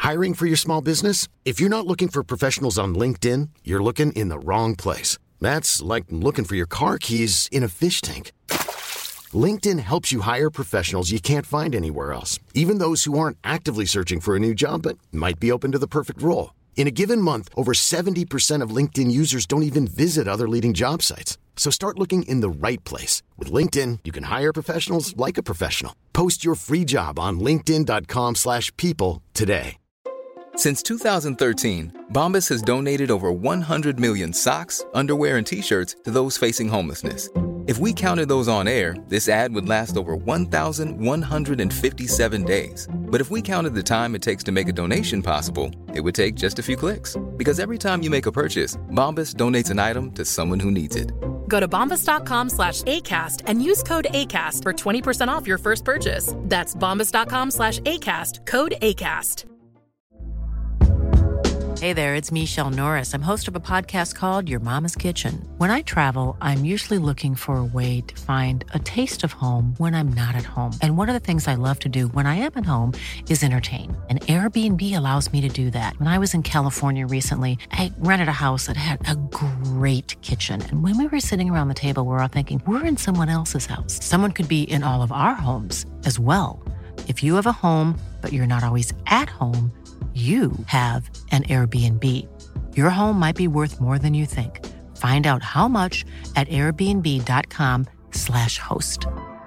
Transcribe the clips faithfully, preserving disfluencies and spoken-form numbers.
Hiring for your small business? If you're not looking for professionals on LinkedIn, you're looking in the wrong place. That's like looking for your car keys in a fish tank. LinkedIn helps you hire professionals you can't find anywhere else, even those who aren't actively searching for a new job but might be open to the perfect role. In a given month, over seventy percent of LinkedIn users don't even visit other leading job sites. So start looking in the right place. With LinkedIn, you can hire professionals like a professional. Post your free job on linkedin dot com slash people today. Since two thousand thirteen, Bombas has donated over one hundred million socks, underwear, and T-shirts to those facing homelessness. If we counted those on air, this ad would last over one thousand one hundred fifty-seven days. But if we counted the time it takes to make a donation possible, it would take just a few clicks. Because every time you make a purchase, Bombas donates an item to someone who needs it. Go to bombas dot com slash ACAST and use code ACAST for twenty percent off your first purchase. That's bombas dot com slash ACAST, code ACAST. Hey there, it's Michelle Norris. I'm host of a podcast called Your Mama's Kitchen. When I travel, I'm usually looking for a way to find a taste of home when I'm not at home. And one of the things I love to do when I am at home is entertain. And Airbnb allows me to do that. When I was in California recently, I rented a house that had a great kitchen. And when we were sitting around the table, we were all thinking, we're in someone else's house. Someone could be in all of our homes as well. If you have a home, but you're not always at home, you have an Airbnb. Your home might be worth more than you think. Find out how much at airbnb dot com slash host.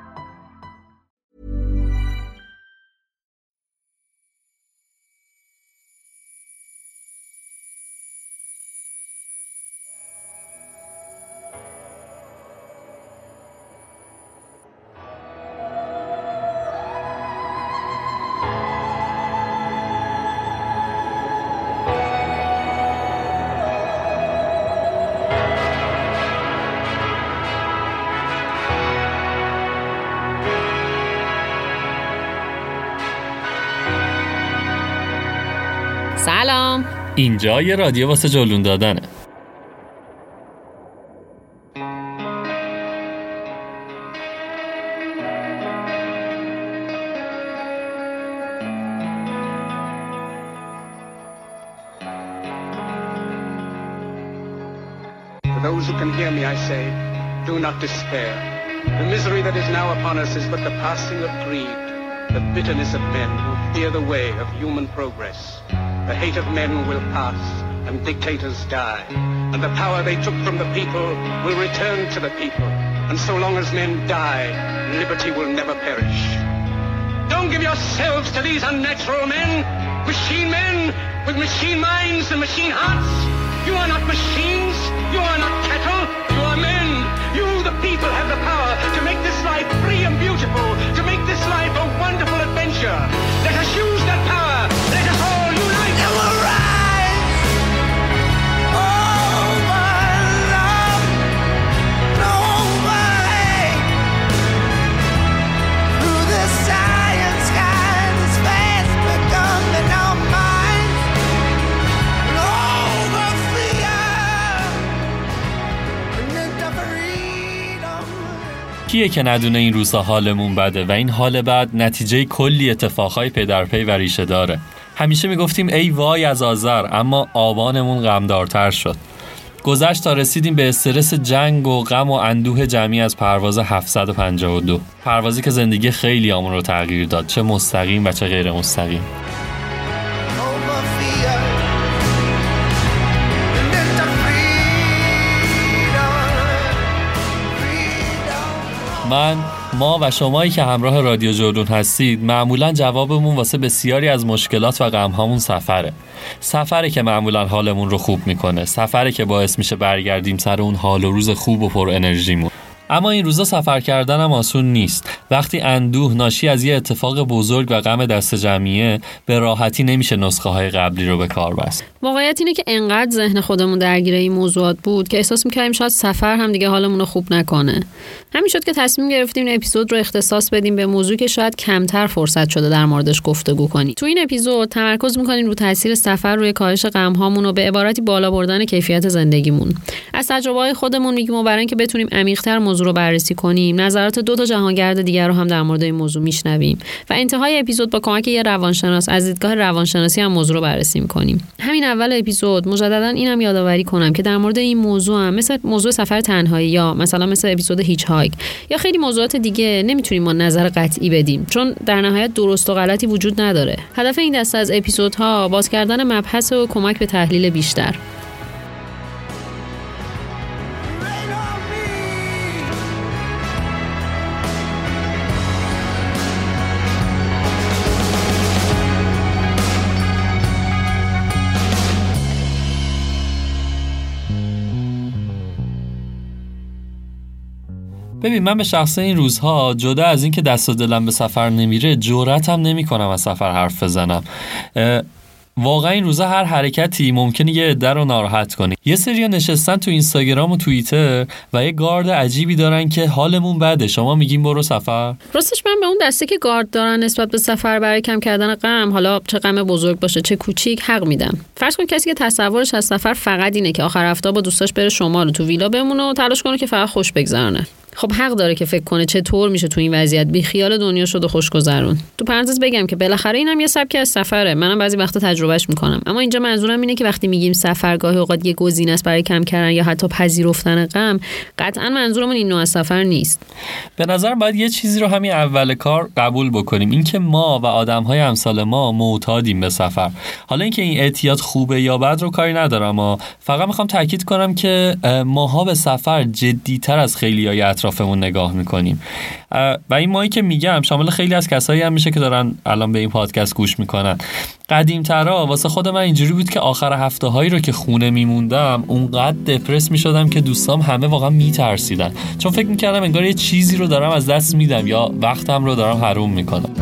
سلام. اینجا یه رادیو واسه جلون دادنه. For those who can hear me, I say, do not despair. The misery that is now upon us is but the passing of greed, the bitterness of men who fear the way of human progress. The hate of men will pass, and dictators die, and the power they took from the people will return to the people. And so long as men die, liberty will never perish. Don't give yourselves to these unnatural men, machine men with machine minds and machine hearts. You are not machines, you are not cattle, you are men. You, the people, have the power to make this life free and beautiful, to make this life a wonderful adventure. Let us use that power. Let us all unite. And we'll rise over love, over hate, through the science skies, this fast become in our minds, and over fear, and into freedom. کیه که ندونه این روزها حالمون بده و این حال بد نتیجه کلی اتفاقهای پی در پی و ریشه داره. همیشه میگفتیم ای وای از آذر، اما آبانمون غمدارتر شد. گذشت تا رسیدیم به استرس جنگ و غم و اندوه جمعی از پرواز هفتصد و پنجاه و دو، پروازی که زندگی خیلی آمون رو تغییر داد، چه مستقیم و چه غیر مستقیم. من، ما و شمایی که همراه رادیو جردون هستید معمولاً جوابمون واسه بسیاری از مشکلات و غمهامون سفره. سفره که معمولاً حالمون رو خوب میکنه، سفره که باعث میشه برگردیم سر اون حال و روز خوب و پر انرژیمون. اما این روزا سفر کردن هم آسون نیست. وقتی اندوه ناشی از یه اتفاق بزرگ و غم دست جمعیه، به راحتی نمیشه نسخه های قبلی رو به کار بست. واقعیت اینه که انقدر ذهن خودمون درگیر این موضوعات بود که احساس می‌کردیم شاید سفر هم دیگه حالمون رو خوب نکنه. همین شد که تصمیم گرفتیم این اپیزود رو اختصاص بدیم به موضوعی که شاید کمتر فرصت شده در موردش گفتگو کنیم. تو این اپیزود تمرکز می‌کنیم رو تاثیر سفر روی کاهش غم‌هامون و به عبارتی بالا بردن کیفیت زندگیمون. از تجربه‌های خودمون میگیم و برای اینکه بتونیم عمیق‌تر موضوع رو بررسی کنیم، نظرات دو تا جهانگرد دیگر رو هم در مورد این موضوع میشنویم و انتهای اپیزود با کمک یه روانشناس از دیدگاه روانشناسی هم موضوع رو بررسی می‌کنیم. همین اول اپیزود مجددا اینم یادآوری کنم که در مورد این موضوع هم مثل موضوع سفر تنهایی یا مثلا مثل اپیزود هیچ هایک یا خیلی موضوعات دیگه نمیتونیم ما نظر قطعی بدیم، چون در نهایت درست و غلطی وجود نداره. هدف این دسته از اپیزودها باز کردن مبحث و کمک به تحلیل بیشتر. ببین من به شخص این روزها جدا از این که دست و دلم به سفر نمیره جرأتم نمی‌کنم از سفر حرف بزنم. واقعا این روزا هر حرکتی ممکنه یه عده رو ناراحت کنه. یه سریا نشستن تو اینستاگرام و توییتر و یه گارد عجیبی دارن که حالمون بده، شما میگیم برو سفر. راستش من به اون دسته که گارد دارن نسبت به سفر برای کم کردن غم، حالا چه غم بزرگ باشه چه کوچیک، حق میدم. فرض کن کسی که تصورش از سفر فقط اینه که آخر هفته با دوستاش بره شمال و تو ویلا بمونه و تلاش کنه که فقط خوش بگذرونه. خب حق داره که فکر کنه چطور میشه تو این وضعیت بی خیال دنیا شد و خوش گذرون. تو پرانتز بگم که بالاخره اینم یه سبک از سفره، منم بعضی وقتا تجربهش میکنم. اما اینجا منظورم اینه که وقتی میگیم سفر گاهی اوقات یه گزینه است برای کم کردن یا حتی پذیرفتن غم، قطعا منظورمون این نوع از سفر نیست. به نظر باید یه چیزی رو همین اول کار قبول بکنیم، اینکه ما و آدم‌های امثال ما معتادیم به سفر. حالا اینکه این اعتیاد خوبه یا بد رو کاری ندارم، اما فقط میخوام تاکید کنم که ماها به سفر جدی‌تر از خیلیای اطرافمون نگاه میکنیم و این مایی که میگم شامل خیلی از کسایی هم میشه که دارن الان به این پادکست گوش میکنن. قدیم‌ترا واسه خود من اینجوری بود که آخر هفته هایی رو که خونه میموندم اونقدر دپرس میشدم که دوستام همه واقعا میترسیدن، چون فکر میکردم انگار یه چیزی رو دارم از دست میدم یا وقتم رو دارم حروم میکنم.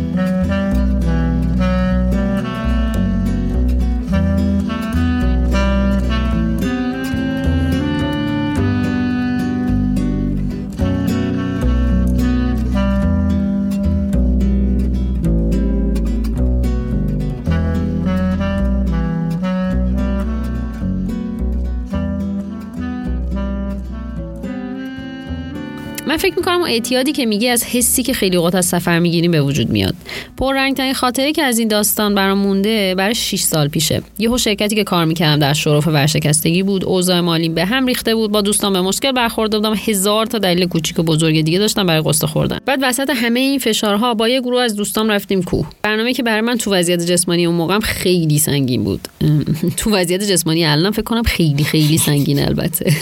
من فکر میکنم اون اعتیادی که میگی از حسی که خیلی اوقات از سفر میگیریم به وجود میاد. پررنگ‌ترین خاطره که از این داستان برام مونده برای شش سال پیشه. یهو شرکتی که کار میکردم در شرف ورشکستگی بود، اوضاع مالیم به هم ریخته بود، با دوستان به مشکل برخورده بودم، هزار تا دلیل کوچیک و بزرگ دیگه داشتم برای قصه خوردن. بعد وسط همه این فشارها با یه گروه از دوستام رفتیم کوه. برنامه‌ای که برای من تو وضعیت جسمانی اون موقعم خیلی سنگین بود. تو وضعیت جسمانی الان فکر کنم خیلی خیلی سنگینه البته.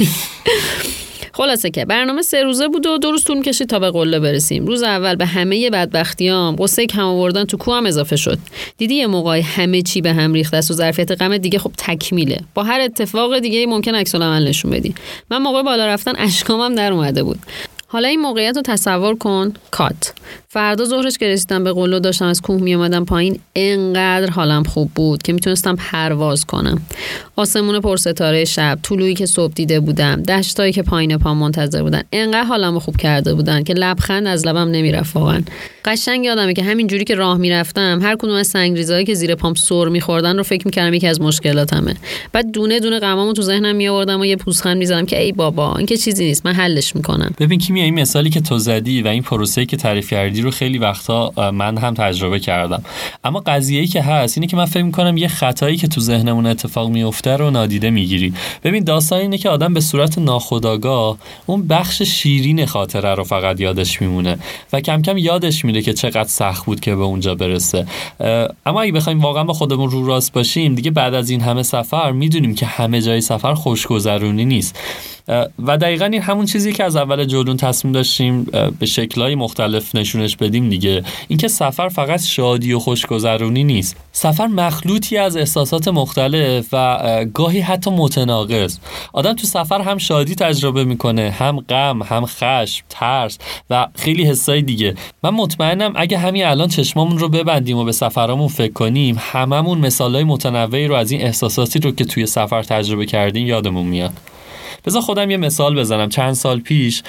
خلاصه که برنامه سه روزه بود و دو روز طول کشید تا به قله برسیم. روز اول به همه بدبختیام قصه کم آوردن تو کوه هم اضافه شد. دیدی یه موقعی همه چی به هم ریخته است و ظرفیت غم دیگه خب تکمیله. با هر اتفاق دیگه ممکن عکس العمل نشون بدی. من موقع بالا رفتن اشکام هم در اومده بود. حالا این موقعیت رو تصور کن. کات فردا ظهرش که رسیدم به قله داشتم از کوه می اومدم پایین، انقدر حالم خوب بود که میتونستم پرواز کنم. آسمون پرستاره شب، طلوعی که صبح دیده بودم، دشتایی که پایین پام منتظر بودن، انقدر حالمو خوب کرده بودن که لبخند از لبم نمیرفت. واقعا قشنگ یادمه که همین جوری که راه میرفتم هر کدوم از سنگریزایی که زیر پام سر میخوردن رو فکر میکردم یکی از مشکلاتمه. بعد دونه دونه غمامو تو ذهنم میآوردم و یه پوزخند میزدم که ای بابا این که چیزی نیست، من حلش میکنم. ببین کیمیا، این مثالی که تو زدی و این پروسه‌ای که تعریف کردی رو خیلی وقتا من هم تجربه کردم، اما قضیه‌ای که هست اینه که من فکر می‌کنم یه خطایی که تو ذهنمون اتفاق میفته رو نادیده میگیری. ببین داستان اینه که آدم به صورت ناخودآگاه اون بخش شیرین خاطره رو فقط یادش میمونه و کم کم یادش میره که چقدر سخت بود که به اونجا برسه. اما اگه بخوایم واقعا با خودمون رو راست باشیم، دیگه بعد از این همه سفر میدونیم که همه جای سفر خوشگذرونی نیست و دقیقاً این همون چیزی که از اول جلون تصمیم داشتیم به شکل‌های مختلف نشونش بدیم دیگه. اینکه سفر فقط شادی و خوشگذرونی نیست. سفر مخلوطی از احساسات مختلف و گاهی حتی متناقض. آدم تو سفر هم شادی تجربه میکنه، هم غم، هم خشم، ترس و خیلی حسای دیگه. من مطمئنم اگه همین الان چشمامون رو ببندیم و به سفرامون فکر کنیم، هممون مثالای متنوعی رو از این احساساتی رو که توی سفر تجربه کردیم یادمون میاد. بذار خودم یه مثال بزنم. چند سال پیش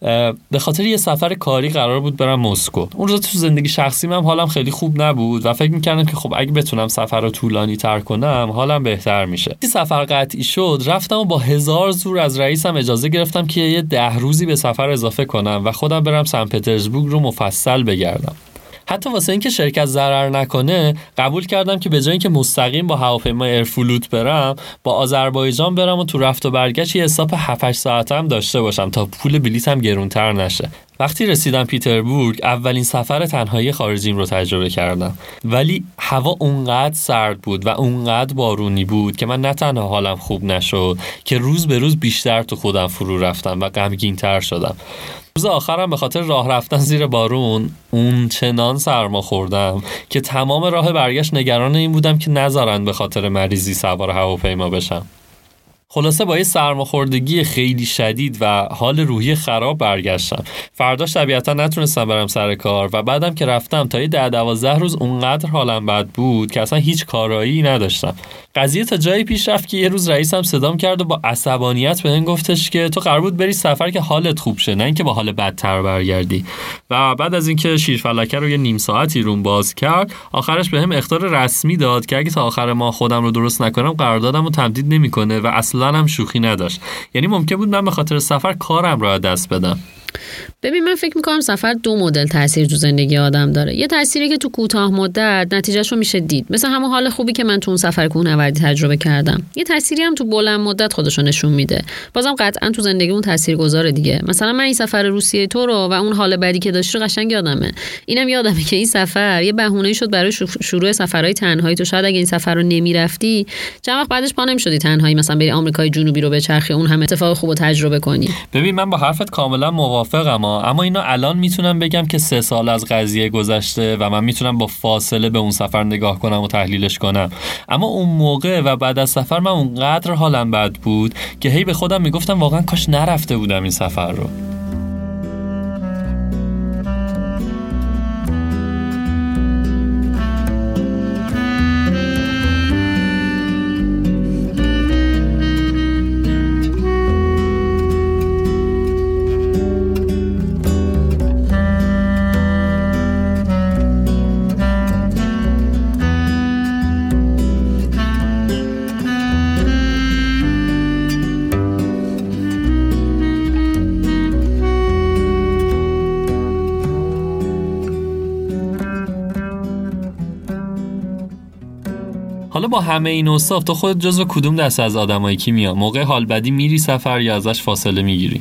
به خاطر یه سفر کاری قرار بود برم مسکو. اون روز تو زندگی شخصی من حالم خیلی خوب نبود و فکر می‌کردم که خب اگه بتونم سفر رو طولانی تر کنم حالم بهتر میشه. این سفر قطعی شد، رفتم و با هزار زور از رئیسم اجازه گرفتم که یه ده روزی به سفر اضافه کنم و خودم برم سن پترزبورگ رو مفصل بگردم. حتی واسه اینکه شرکت ضرر نکنه قبول کردم که به جای اینکه مستقیم با هواپیما ایرفلوت برم، با آذربایجان برم و تو رفت و برگشت یه حساب هفت هشت ساعته هم داشته باشم تا پول بلیطم گرونتر نشه. وقتی رسیدم پیتربورگ اولین سفر تنهایی خارجیم رو تجربه کردم، ولی هوا اونقدر سرد بود و اونقدر بارونی بود که من نه تنها حالم خوب نشد که روز به روز بیشتر تو خودم فرو رفتم و غمگین‌تر شدم. روز آخرم به خاطر راه رفتن زیر بارون اون چنان سرما خوردم که تمام راه برگشت نگران این بودم که نذارن به خاطر مریضی سوار هواپیما بشم. خلاصه با یه سرماخوردگی خیلی شدید و حال روحی خراب برگشتم. فرداش طبیعتا نتونستم برم سر کار و بعدم که رفتم تا یه ده دوازده روز اونقدر حالم بد بود که اصلا هیچ کارایی نداشتم. قضیه تا جایی پیش رفت که یه روز رئیسم صدام کرد و با عصبانیت بهم گفتش که تو قرار بود بری سفر که حالت خوب شه، نه اینکه با حال بدتر برگردی. و بعد از اینکه شیرفلکه رو یه نیم ساعتی روم باز کرد، آخرش بهم اخطار رسمی داد که اگه تا آخر ماه خودم رو درست نکنم قراردادمو تمدید نمیکنه و اصلا هم شوخی نداشت. یعنی ممکن بود من به خاطر سفر کارم رو از دست بدم. ببین من فکر میکنم سفر دو مدل تاثیر تو زندگی آدم داره. یه تأثیری که تو کوتاه مدت نتیجهش رو میشه دید، مثل همون حال خوبی که من تو اون سفر کوهنوردی تجربه کردم. یه تأثیری هم تو بلند مدت خودش رو نشون میده. بازم قطعا تو زندگی اون تاثیرگذاره دیگه. مثلا من این سفر روسیه تو رو و اون حال بدی که داشتی رو قشنگ یادمه. اینم یادمه که این سفر یه بهونه‌ای شد برای شروع سفرهای تنهایی. تو شاید اگه این سفر رو نمیرفتی چند وقت بعدش پا نمی‌شدی تنهایی مثلا بری آمریکای جنوبی رو بچرخی، اون هم اتفاق خوبو تجربه کنی. ببین من با حرفت کاملا موافقم، اما اینو الان میتونم بگم که سه سال از قضیه گذشته و من میتونم با فاصله به اون سفر نگاه کنم و تحلیلش کنم. اما اون موقع و بعد از سفر من اونقدر حالم بد بود که هی به خودم میگفتم واقعا کاش نرفته بودم این سفر رو. حالا با همه این اوصاف تو خودت جزو کدوم دسته از آدمایی کی میای؟ موقع حال بدی میری سفر یا ازش فاصله میگیری؟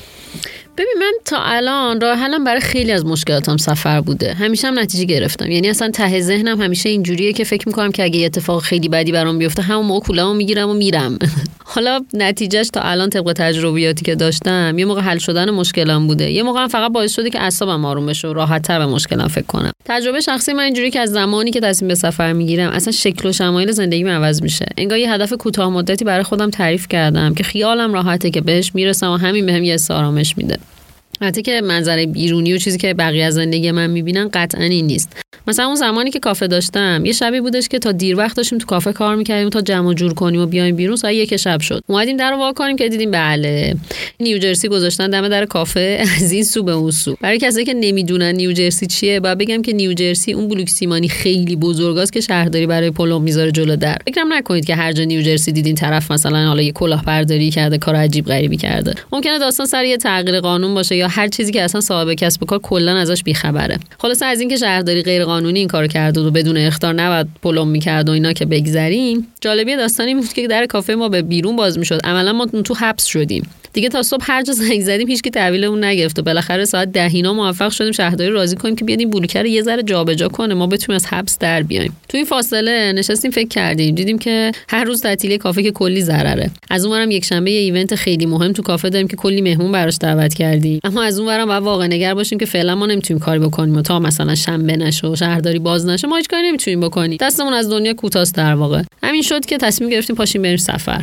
ببین من تا الان راه حلم برای خیلی از مشکلاتم سفر بوده. همیشه هم نتیجه گرفتم. یعنی اصلا ته ذهنم همیشه اینجوریه که فکر میکنم که اگه یه اتفاق خیلی بدی برام بیفته همون موقع کوله‌مو میگیرم و میرم. حالا نتیجهش تا الان طبق تجربیاتی که داشتم یه موقع حل شدن مشکلام بوده، یه موقع هم فقط باعث شده که اعصابم آروم بشه و راحت‌تر به مشکلام فکر کنم. تجربه شخصی من اینجوری که از زمانی که تصمیم به سفر میگیرم اصلا شکل و شمایل زندگیم عوض میشه. انگار یه هدف کوتاه مدتی برای خودم تعریف کردم که خیالم راحته که بهش میرسم و همین بهم یه آرامش میده. حتی که منظره بیرونی و چیزی که بقیه از زندگی من میبینن قطعا این نیست. مثلا اون زمانی که کافه داشتم یه شبی بودش که تا دیر وقت داشتیم تو کافه کار میکردیم تا جمع جور کنیم و بیایم بیرون. ساعت یک شب شد اومدیم در رو وا کنیم که دیدیم بله نیوجرسی گذاشتن دم در کافه از این سو به اون سو. برای کسایی که نمیدونن نیوجرسی چیه باید بگم که نیوجرسی اون بلوک سیمانی خیلی بزرگاست که شهرداری برای پلم میذاره جلو در. فکرم نکنید که هر جا نیوجرسی دیدین طرف مثلا حالا یه کلاهبرداری کرده کار عجیب غریبی کرده. ممکنه داستان سر یه تغییر قانون باشه یا هر چیزی که اصلا صاحب کسب و کار کلا ازش بیخبره. خلاص از اینکه شهرداری غیر قانونی این کارو کرده و بدون اخطار نباید پلم میکرد و اینا که بگذریم، جالبی داستانی بود که در کافه ما به بیرون باز میشد. عملا ما تو حبس شدیم دیگه. تا صبح هر جا زنگ زدیم هیچ کی تحویلمون نگرفت و بالاخره ساعت ده اینا موفق شدیم شهرداری راضی کنیم که بیاد این بلوکه رو یه ذره جابجا کنه ما بتونیم از حبس در بیایم. تو این فاصله نشستیم فکر کردیم، دیدیم که هر روز تعطیلی کافه که کلی ضرره. از اونورم یک شنبه یه ایونت خیلی مهم تو کافه داریم که کلی مهمون براش دعوت کردیم، اما از اونورم باید واقع نگر باشیم که فعلا ما نمیتونیم کاری بکنیم تا مثلا شنبه نشه و شهرداری باز نشه ما هیچ کاری نمیتونیم بکنیم. دستمون از دنیا کوتاست در واقع. همین شد که تصمیم گرفتیم پاشیم بریم سفر.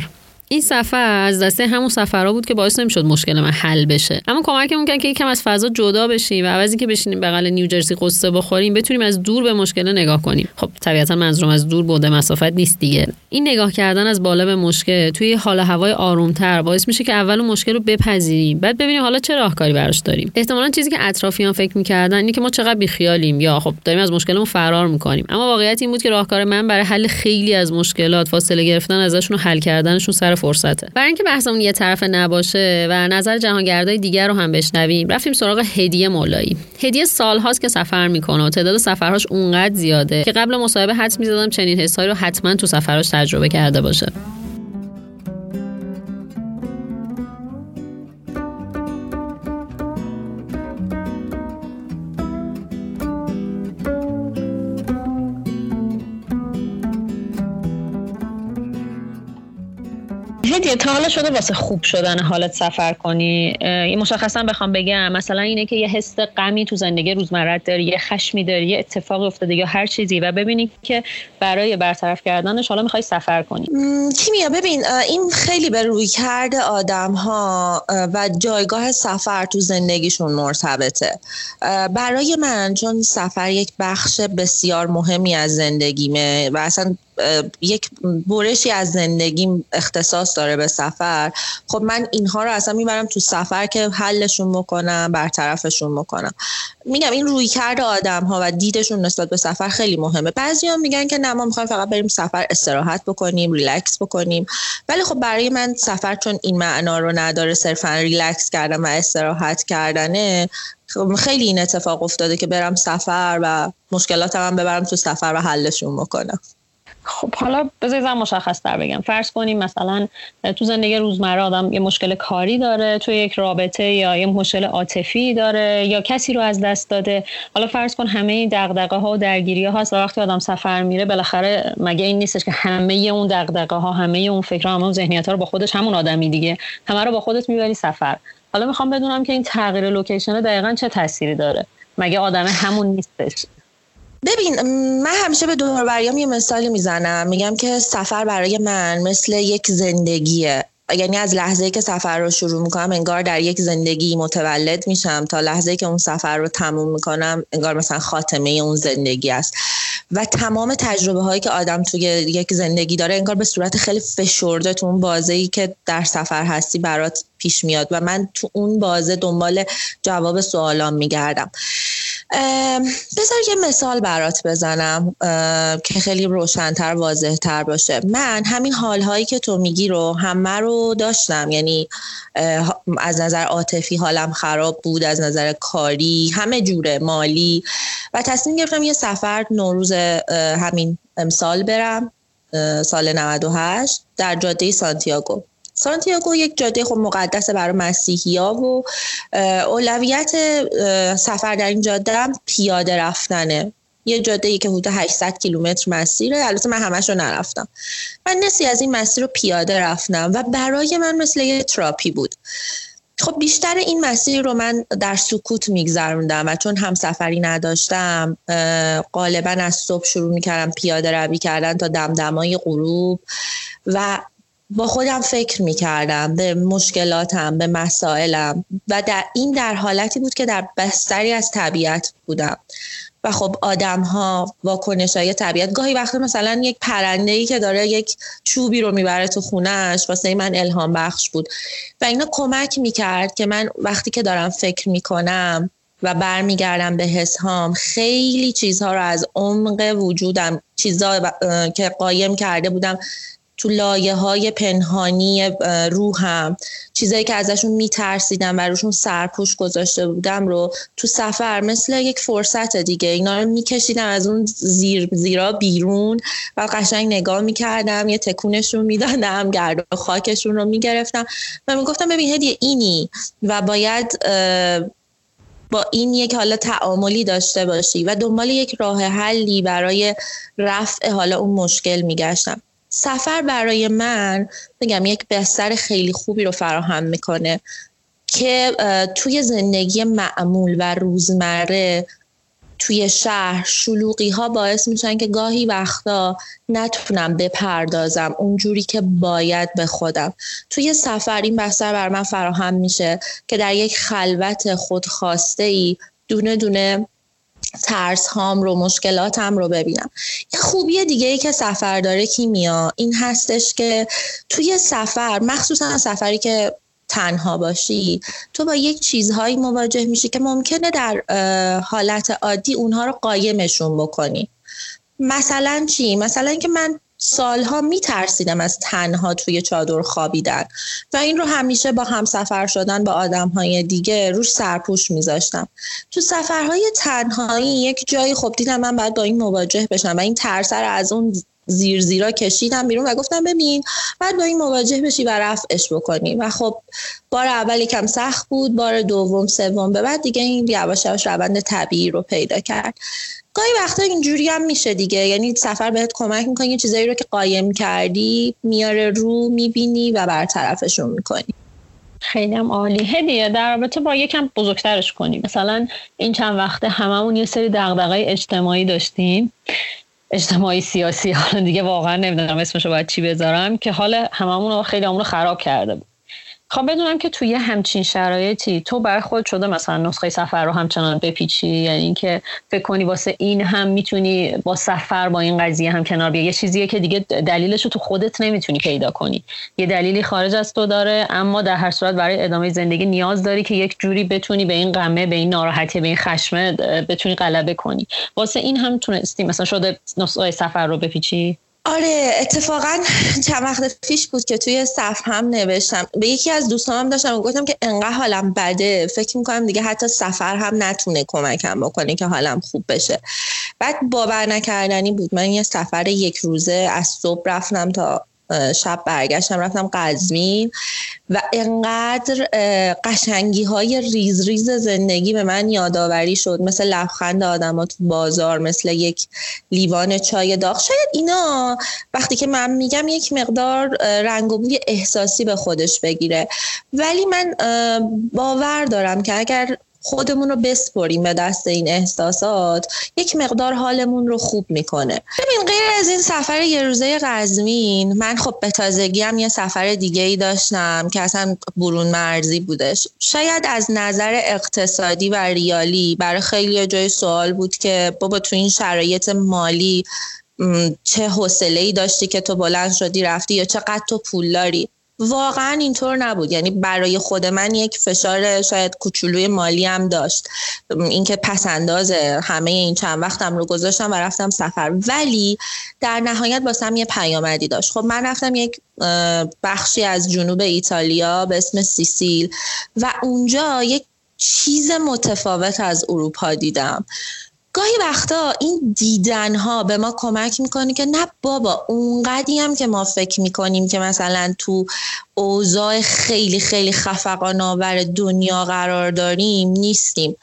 این سفر از دسته همون سفرها بود که باعث نمیشد مشکل من حل بشه، اما کمکمون کرد که یکم از فضا جدا بشیم و عوضی که بشینیم بغل نیوجرسی قصه بخوریم بتونیم از دور به مشکل نگاه کنیم. خب طبیعتا منظورم از دور بعد مسافت نیست دیگه. این نگاه کردن از بالا به مشکل توی حال هوای آرومتر باعث میشه که اول اون مشکل رو بپذیریم، بعد ببینیم حالا چه راهکاری براش داریم. احتمالاً چیزی که اطرافیان فکر می‌کردن اینه که ما چقدر بیخیالیم یا خب داریم از مشکلمون فرار می‌کنیم، اما واقعیت این بود که راهکار من برای حل خیلی از مشکلات فاصله گرفتن ازشون و حل کردنشون سر فرصته. برای اینکه بحثمون یه طرف نباشه و نظر جهانگردای دیگر رو هم بشنویم، رفتیم سراغ هدیه مولایی. هدیه سال‌هاست که سفر می‌کنه و تعداد سفرهاش اونقدر زیاده که قبل مصاحبه حدس می‌زدم چنین حسایی رو حتما تو سفرهاش تجربه کرده باشه. هدیه تا حالا شده واسه خوب شدن حالت سفر کنی؟ این مشخصا بخوام بگم مثلا اینه که یه حس غمی تو زندگی روزمرت داری، یه خشمی داری، یه اتفاقی افتاده یا هر چیزی و ببینی که برای برطرف کردنش حالا میخوای سفر کنی. کیمیا ببین این خیلی به رویکرد آدم‌ها و جایگاه سفر تو زندگیشون مرتبطه. برای من چون سفر یک بخش بسیار مهمی از زندگیمه و اصلا یک برشی از زندگیم اختصاص داره به سفر، خب من اینها رو اصلا میبرم تو سفر که حلشون بکنم، برطرفشون بکنم. میگم این رویکرد آدم ها و دیدشون نسبت به سفر خیلی مهمه. بعضیا میگن که نه ما میخوایم فقط بریم سفر استراحت بکنیم، ریلکس بکنیم، ولی خب برای من سفر چون این معنا رو نداره، صرفا ریلکس کردن و استراحت کردنه، خیلی این اتفاق افتاده که برم سفر و مشکلاتم هم ببرم تو سفر و حلشون بکنم. خب حالا بذارید مشخص تر بگم. فرض کنیم مثلا تو زندگی روزمره آدم یه مشکل کاری داره، تو یک رابطه یا یه مشکل عاطفی داره یا کسی رو از دست داده. حالا فرض کن همه این دغدغه ها و درگیری ها هست و وقتی آدم سفر میره بالاخره مگه این نیستش که همه اون دغدغه ها، همه اون فکرها، همه اون ذهنیت ها رو با خودش، همون آدمی دیگه، همه رو با خودت میبری سفر. حالا میخوام بدونم که این تغییر لوکیشن دقیقاً چه تأثیری داره؟ مگه آدم همون نیستش؟ ببین من همیشه به دور و بریام یه مثالی میزنم، میگم که سفر برای من مثل یک زندگیه. یعنی از لحظه‌ای که سفر رو شروع میکنم انگار در یک زندگی متولد میشم تا لحظه‌ای که اون سفر رو تموم میکنم انگار مثلا خاتمه اون زندگی است و تمام تجربه هایی که آدم توی یک زندگی داره انگار به صورت خیلی فشرده تو اون بازه‌ای که در سفر هستی برات پیش میاد و من تو اون بازه دنبال جواب سوالام میگردم. بذار یه مثال برات بزنم که خیلی روشن‌تر، واضح‌تر باشه. من همین حال‌هایی که تو میگی رو همه رو داشتم، یعنی از نظر عاطفی حالم خراب بود، از نظر کاری، همه جوره، مالی، و تصمیم گرفتم یه سفر نوروز همین امسال برم، سال نود و هشت، در جاده سانتیاگو. سانتیاگو یک جاده خب مقدسه برای مسیحی‌ها و اولویت سفر در این جاده هم پیاده رفتنه. یه جاده‌ای که حدود هشتصد کیلومتر مسیره. البته من همش رو نرفتم، من نصفی از این مسیر رو پیاده رفتم و برای من مثل یه تراپی بود. خب بیشتر این مسیر رو من در سکوت میگذروندم و چون هم سفری نداشتم غالبا از صبح شروع میکردم پیاده روی کردن تا دمدمای غروب و با خودم فکر میکردم به مشکلاتم، به مسائلم و در این در حالتی بود که در بستری از طبیعت بودم و خب آدم ها، واکنش‌های طبیعت، گاهی وقتا مثلا یک پرنده‌ای که داره یک چوبی رو میبره تو خونه‌اش واسه من الهام بخش بود و اینا کمک میکرد که من وقتی که دارم فکر میکنم و برمیگردم به حسهام خیلی چیزها رو از عمق وجودم، چیزها که قایم کرده بودم تو لایه‌های پنهانی روحم، چیزایی که ازشون میترسیدم و روشون سرپوش گذاشته بودم رو تو سفر مثل یک فرصت دیگه اینا رو میکشیدم از اون زیر زیرا بیرون و قشنگ نگاه میکردم، یه تکونشون میدادم، گرد و خاکشون رو میگرفتم و میگفتم ببین هدیه اینی و باید با این یک حالا تعاملی داشته باشی و دنبال یک راه حلی برای رفع حالا اون مشکل میگشتم. سفر برای من میگم یک بستر خیلی خوبی رو فراهم میکنه که توی زندگی معمول و روزمره توی شهر شلوغی ها باعث میشن که گاهی وقتا نتونم بپردازم اونجوری که باید به خودم. توی سفر این بستر بر من فراهم میشه که در یک خلوت خودخواسته ای دونه دونه ترس هام رو، مشکلاتم رو ببینم. یه خوبی دیگه ای که سفر داره کیمیا این هستش که توی سفر، مخصوصا سفری که تنها باشی، تو با یک چیزهایی مواجه میشی که ممکنه در حالت عادی اونها رو قایمشون بکنی. مثلا چی؟ مثلا اینکه من سالها میترسیدم از تنها توی چادر خوابیدن و این رو همیشه با همسفر شدن با آدمهای دیگه روش سرپوش میذاشتم. تو سفرهای تنهایی یک جایی خب دیدم من باید با این مواجه بشم و این ترس رو از اون زیر زیرا کشیدم بیرون و گفتم ببین باید با این مواجه بشی و رفعش بکنی. و خب بار اول یکم سخت بود، بار دوم سوم به بعد دیگه این یواش یواش روند طبیعی رو پیدا کرد. گاهی وقتا اینجوری هم میشه دیگه، یعنی سفر بهت کمک میکنه یه چیزایی رو که قایم کردی میاره رو، میبینی و برطرفشون میکنی. خیلی هم عالی. هدیه در رابطه با یکم بزرگترش کنیم، مثلا این چند وقته هممون یه سری دغدغه‌های اجتماعی داشتیم، اجتماعی سیاسی، حالا دیگه واقعا نمیدونم اسمشو باید چی بذارم، که حال هممون رو خیلی همون رو خراب کرده بود. خب بدونم که توی همچین شرایطی تو برای خودت شده مثلا نسخه سفر رو همچنان بپیچی، یعنی اینکه فکر کنی واسه این هم میتونی با سفر با این قضیه هم کنار بیای؟ یه چیزیه که دیگه دلیلش رو تو خودت نمیتونی پیدا کنی، یه دلیلی خارج از تو داره، اما در هر صورت برای ادامه زندگی نیاز داری که یک جوری بتونی به این غمه، به این ناراحتی، به این خشمه بتونی غلبه کنی. واسه این هم تونستی مثلا شده نسخه سفر رو بپیچی؟ آره اتفاقا چند وقت پیش بود که توی صف هم نوشتم به یکی از دوستانم، داشتم و گفتم که انقدر حالم بده فکر میکنم دیگه حتی سفر هم نتونه کمکم بکنه که حالم خوب بشه. بعد باور نکردنی بود، من یه سفر یک روزه از صبح رفتم تا شب برگشتم، رفتم قزوین و انقدر قشنگی های ریز ریز زندگی به من یادآوری شد، مثل لبخند آدم‌ها تو بازار، مثل یک لیوان چای داغ. شاید اینا وقتی که من میگم یک مقدار رنگ و بوی احساسی به خودش بگیره، ولی من باور دارم که اگر خودمون رو بسپریم به دست این احساسات یک مقدار حالمون رو خوب میکنه. ببین غیر از این سفر یه روزه قزوین، من خب به تازگی هم یه سفر دیگه ای داشتم که اصلا برون مرزی بودش. شاید از نظر اقتصادی و ریالی برای خیلی جای سوال بود که بابا تو این شرایط مالی چه حوصله‌ای داشتی که تو بلند شدی رفتی، یا چقدر تو پول داری. واقعا اینطور نبود، یعنی برای خود من یک فشار شاید کوچولوی مالی هم داشت، اینکه پس انداز همه این چند وقتم رو گذاشتم و رفتم سفر، ولی در نهایت واسم یه پیامدی داشت. خب من رفتم یک بخشی از جنوب ایتالیا به اسم سیسیل و اونجا یک چیز متفاوت از اروپا دیدم. گاهی وقتا این دیدنها به ما کمک میکنه که نه بابا اونقدی هم که ما فکر میکنیم که مثلا تو اوضاع خیلی خیلی خفقان‌آور دنیا قرار داریم نیستیم.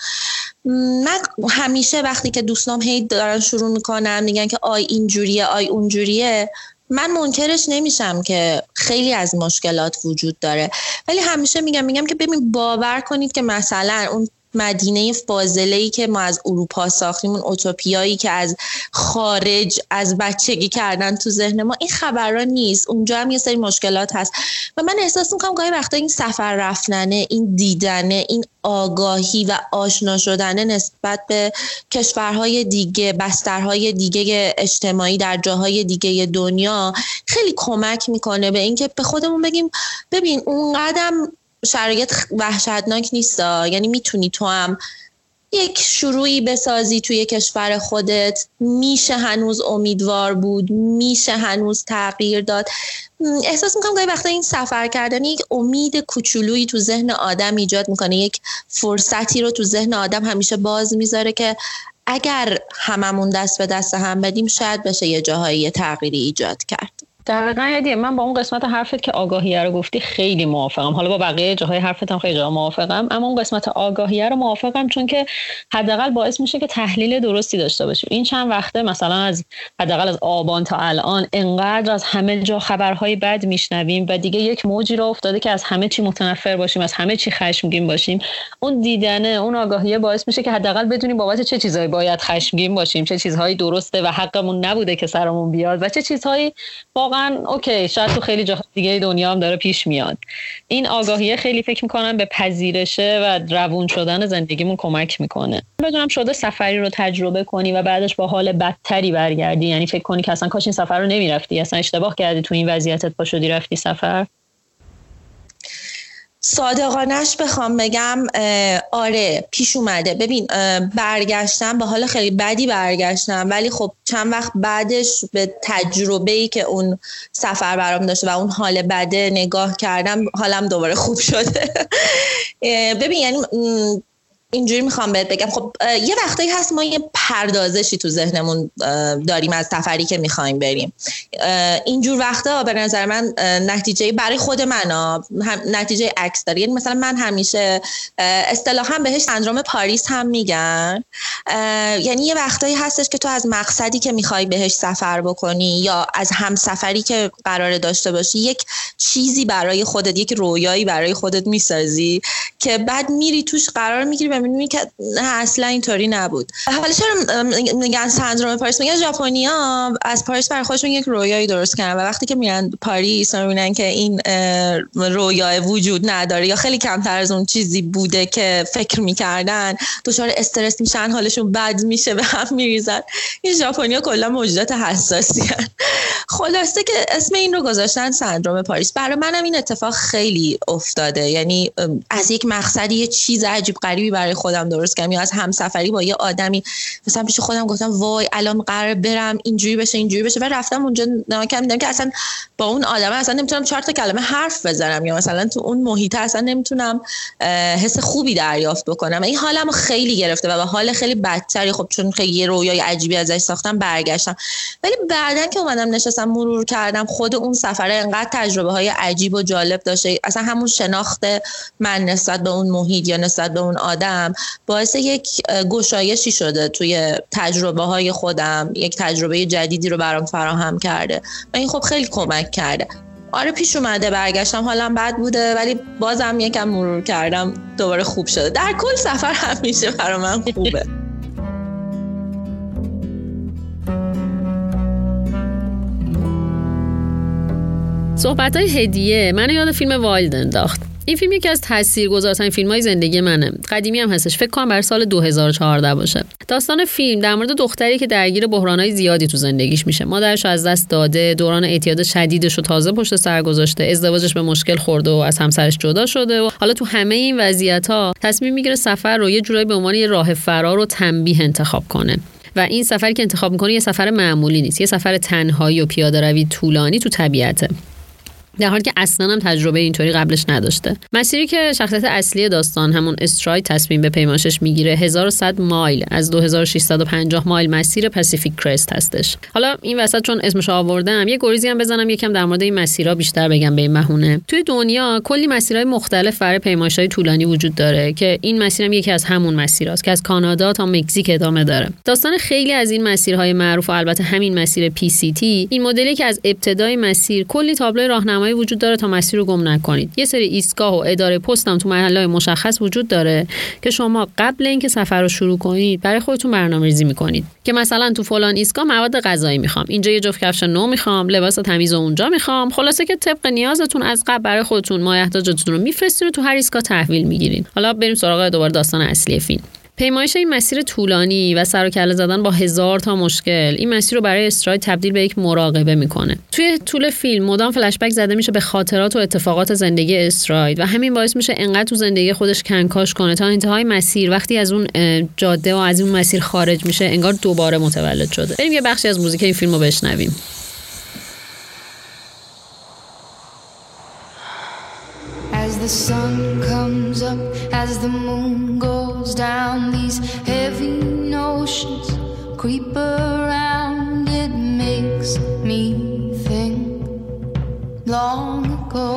من همیشه وقتی که دوستام هی دارن شروع میکنن میگن که آی اینجوریه آی اونجوریه، من منکرش نمیشم که خیلی از مشکلات وجود داره، ولی همیشه میگم میگم که ببین باور کنید که مثلا اون مدینه فاضله‌ای که ما از اروپا ساختیم، اون اوتوپیایی که از خارج از بچگی کردن تو ذهن ما، این خبرها نیست. اونجا هم یه سری مشکلات هست و من احساس میکنم گاهی وقتا این سفر رفتنه، این دیدنه، این آگاهی و آشنا شدنه نسبت به کشورهای دیگه، بسترهای دیگه اجتماعی در جاهای دیگه دنیا خیلی کمک میکنه به اینکه به خودمون بگیم ببین اون قدم شرایط وحشتناک نیست، یعنی میتونی تو هم یک شروعی بسازی توی کشور خودت، میشه هنوز امیدوار بود، میشه هنوز تغییر داد. احساس میکنم گاهی وقتا این سفر کردن یک امید کوچولویی تو ذهن آدم ایجاد میکنه، یک فرصتی رو تو ذهن آدم همیشه باز میذاره که اگر هممون دست به دست هم بدیم شاید بشه یه جاهایی یه تغییری ایجاد کرد. دقیقاً هدیه، من با اون قسمت حرفت که آگاهیه رو گفتی خیلی موافقم. حالا با بقیه جاهای حرفت هم خیلی جا موافقم، اما اون قسمت آگاهیه رو موافقم چون که حداقل باعث میشه که تحلیل درستی داشته باشیم. این چند وقته مثلا از حداقل از آبان تا الان انقدر از همه جا خبرهای بد میشنویم و دیگه یک موجی را افتاده که از همه چی متنفر باشیم، از همه چی خشمگین باشیم. اون دیدنه، اون آگاهیه باعث میشه که حداقل بدونیم بابت چه چیزایی باید خشمگین باشیم، چه چیزهایی درسته و حقمون نبوده که سرمون بیاد و چه چیزهایی واقعا اوکی شاید تو خیلی جاهای دیگه دنیا هم داره پیش میاد. این آگاهیه خیلی فکر میکنم به پذیرشه و روون شدن زندگیمون کمک میکنه. بدونم شده سفری رو تجربه کنی و بعدش با حال بدتری برگردی، یعنی فکر کنی که اصلا کاش این سفر رو نمیرفتی، اصلا اشتباه کردی تو این وضعیتت پا شدی رفتی سفر. صادقانش بخوام بگم آره پیش اومده. ببین برگشتم با حال خیلی بدی برگشتم، ولی خب چند وقت بعدش به تجربه‌ای که اون سفر برام داشته و اون حال بده نگاه کردم، حالم دوباره خوب شده. ببین یعنی اینجوری میخوام بهت بگم، خب یه وقتایی هست ما یه پردازشی تو ذهنمون داریم از سفری که میخوایم بریم. اینجور وقتا به نظر من نتیجه برای خود من نتیجه عکس داره. یعنی مثلا من همیشه اصطلاحاً بهش سندرم پاریس هم میگن. یعنی یه وقتایی هستش که تو از مقصدی که میخوای بهش سفر بکنی یا از همسفری که قراره داشته باشی یک چیزی برای خودت، یک رویایی برای خودت میسازی که بعد میری توش قرار میگیری می‌بینی که نه اصلا اینطوری نبود. حالا چرا میگن سندرم پاریس؟ میگن ژاپنی‌ها از پاریس برای خودشون یک رویایی درست کردن و وقتی که میرن پاریس میبینن که این رویا وجود نداره یا خیلی کمتر از اون چیزی بوده که فکر میکردن، دچار استرس میشن، حالشون بد میشه، به هم میریزن. این ژاپنی‌ها کلا موجودات حساسی هستن. خلاصه که اسم این رو گذاشتن سندرم پاریس. برای منم این اتفاق خیلی افتاده، یعنی از یک مقصدی یه چیز عجیب غریبی برای خودم درست کردم یا از همسفری با یه آدمی مثلا پیش خودم گفتم وای الان قراره برم اینجوری بشه اینجوری بشه و رفتم اونجا ناکم دیدم که اصلا با اون آدم اصلا نمیتونم چهار تا کلمه حرف بزنم یا مثلا تو اون محیط اصلا نمیتونم حس خوبی دریافت بکنم. این حالمو خیلی گرفته و به حال خیلی بدتری، خب چون خیلی یه رویای عجیبی ازش ساختم برگشتم. ولی بعدن که اومدم نشستم مرور کردم خود اون سفره انقدر تجربه های عجیب و جالب داشته، اصلا همون شناخت من نسبت به اون محیط یا نسبت به اون آدم باعث یک گشایشی شده توی تجربه های خودم، یک تجربه جدیدی رو برام فراهم کرده و این خب خیلی کمک کرده. آره پیش اومده برگشتم حالم بد بوده ولی بازم یکم مرور کردم دوباره خوب شده. در کل سفر همیشه برای من خوبه. صحبت‌های هدیه منو یاد فیلم وایلد انداخت. این فیلم یکی از تاثیرگذارترین فیلم‌های زندگی منه. قدیمی هم هستش، فکر کنم بر سال دو هزار و چهارده باشه. داستان فیلم در مورد دختری که درگیر بحران‌های زیادی تو زندگیش میشه. مادرش رو از دست داده، دوران اعتیاد شدیدش رو تازه پشت سر گذاشته، ازدواجش به مشکل خورده و از همسرش جدا شده و حالا تو همه این وضعیت‌ها تصمیم میگیره سفر رو یه جورایی به عنوان یه راه فرار و تنبیه انتخاب کنه. و این سفری که انتخاب می‌کنه یه سفر معمولی نیست، یه سفر تنهایی و پیاده‌روی طولانی تو طبیعته. در حالی که اصلا هم تجربه اینطوری قبلش نداشته. مسیری که شخصیت اصلی داستان همون استراید تصمیم به پیمایشش میگیره هزار و صد مایل از دو هزار و ششصد و پنجاه مایل مسیر پاسیفیک کرست هستش. حالا این وسط چون اسمش آوردم یه گریزی هم بزنم یکم در مورد این مسیرها بیشتر بگم به این بهونه. توی دنیا کلی مسیرهای مختلف برای پیمایش‌های طولانی وجود داره که این مسیرم یکی از همون مسیراست که از کانادا تا مکزیک ادامه داره. داستان خیلی از این مسیرهای معروف و البته همین مسیر پی سی تی این مدلی که از ابتدای مسیر کلی تابلوی راهنمایی وجود داره تا مسیر رو گم نکنید. یه سری ایستگاه و اداره پست هم تو محلهای مشخص وجود داره که شما قبل اینکه سفر رو شروع کنید برای خودتون برنامه‌ریزی می‌کنید که مثلا تو فلان ایستگاه مواد غذایی می‌خوام، اینجا یه جفت کفش نو می‌خوام، لباس تمیز اونجا می‌خوام. خلاصه که طبق نیازتون از قبل برای خودتون مایحتاجاتون رو می‌فرستین و تو هر ایستگاه تحویل می‌گیرین. حالا بریم سراغ دوباره داستان اصلی فیلم. پیمایش این مسیر طولانی و سر و کله زدن با هزار تا مشکل این مسیر رو برای استراید تبدیل به یک مراقبه میکنه. توی طول فیلم مدام فلش بک زده میشه به خاطرات و اتفاقات زندگی استراید و همین باعث میشه انقدر تو زندگی خودش کنکاش کنه تا انتهای مسیر وقتی از اون جاده و از اون مسیر خارج میشه انگار دوباره متولد شده. بریم یه بخشی از موزیک این فیلمو بشنویم. As the sun comes up, as the moon goes down, these heavy notions creep around. It makes me think long ago.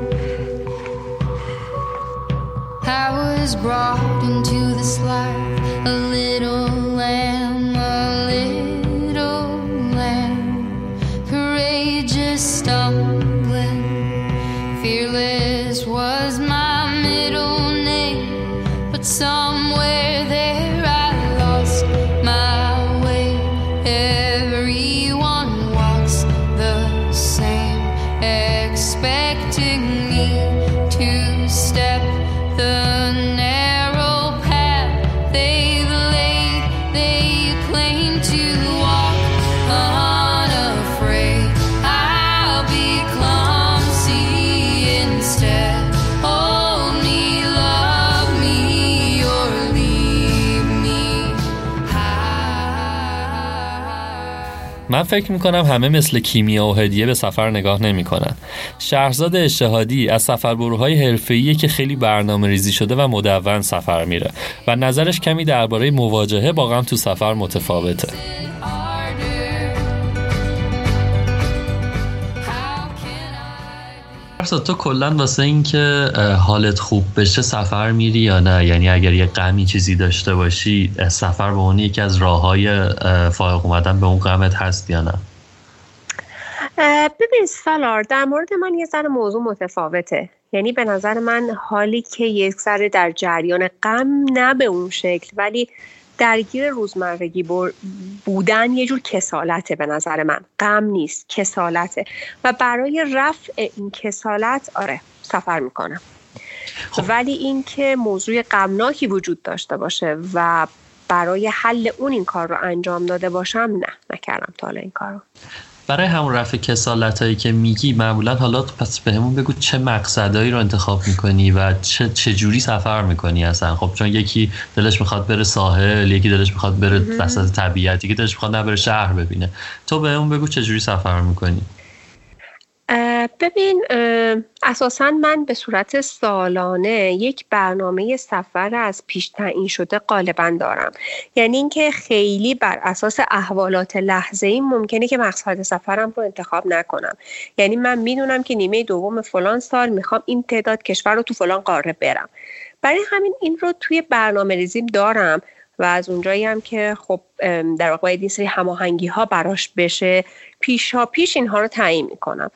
I was brought into this life a little lamb, a little lamb, courageous, stumbling, fearless was my middle name, but somewhere there I lost my way. Everyone walks the same, expecting me to step the narrow path they've laid. They claim to walk unafraid. I'll be clumsy instead. Hold me, love me, or leave me high. من فکر میکنم همه مثل کیمیا و هدیه به سفر نگاه نمیکنن. شهرزاد اشتهادی از سفربروهای حرفه‌ایه که خیلی برنامه ریزی شده و مدون سفر میره و نظرش کمی درباره مواجهه با غم تو سفر متفاوته. شهرزاد، تو کلن واسه این که حالت خوب بشه سفر میری یا نه؟ یعنی اگر یه غمی چیزی داشته باشی سفر به اون یکی از راههای فائق اومدن به اون غمت هست یا نه؟ ببین سالار، در مورد من یه ذره موضوع متفاوته. یعنی به نظر من حالی که یک ذره در جریان غم نه به اون شکل ولی درگیر روزمرگی بودن یه جور کسالته. به نظر من غم نیست، کسالته و برای رفع این کسالت آره سفر میکنم. خب. ولی این که موضوع غمناکی وجود داشته باشه و برای حل اون این کار رو انجام داده باشم نه نکردم تا حالا این کار رو. برای همون رفع کسالتایی که میگی معمولا حالا پس بهمون بگو چه مقصدایی رو انتخاب میکنی و چه چه جوری سفر میکنی اصلا؟ خب چون یکی دلش میخواد بره ساحل، یکی دلش میخواد بره وسط طبیعت، یکی دلش میخواد نبره شهر ببینه. تو بهمون بگو چه جوری سفر میکنی؟ ببین اساساً من به صورت سالانه یک برنامه سفر از پیش تعیین شده غالباً دارم. یعنی اینکه خیلی بر اساس احوالات لحظه‌ای ممکنه که مقصد سفرم رو انتخاب نکنم. یعنی من میدونم که نیمه دوم فلان سال میخوام این تعداد کشور رو تو فلان قاره برم. برای همین این رو توی برنامه ریزیم دارم و از اونجایی هم که خب در واقع این سری هماهنگی ها براش بشه پیشا پیش اینها رو تعیین میکنم.